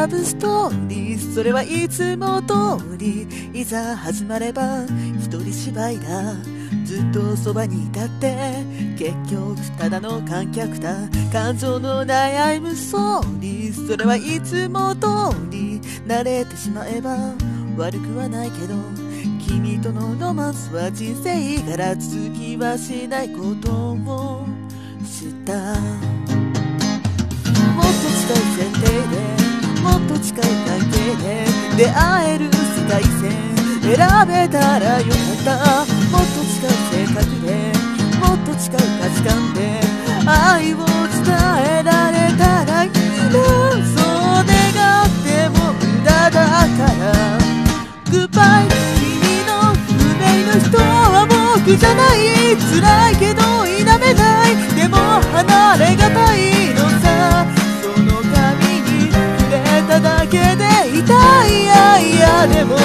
ラブストーリー、それはいつも通り、いざ始まれば一人芝居だ。ずっとそばにいたって結局ただの観客だ。感情の悩むストーリー、それはいつも通り、慣れてしまえば悪くはないけど、君とのロマンスは人生から続きはしないことを知った。もっと近い前提で、もっと近い関係で出会える世界線選べたらよかった。もっと近い性格で、もっと近い価値観で愛を伝えられたらいいな。そう願っても無駄だからグッバイ。君の運命の人は僕じゃない。辛いけど否めない。でも離れがたいのさ。その髪に触れただけで痛い。いやいやでも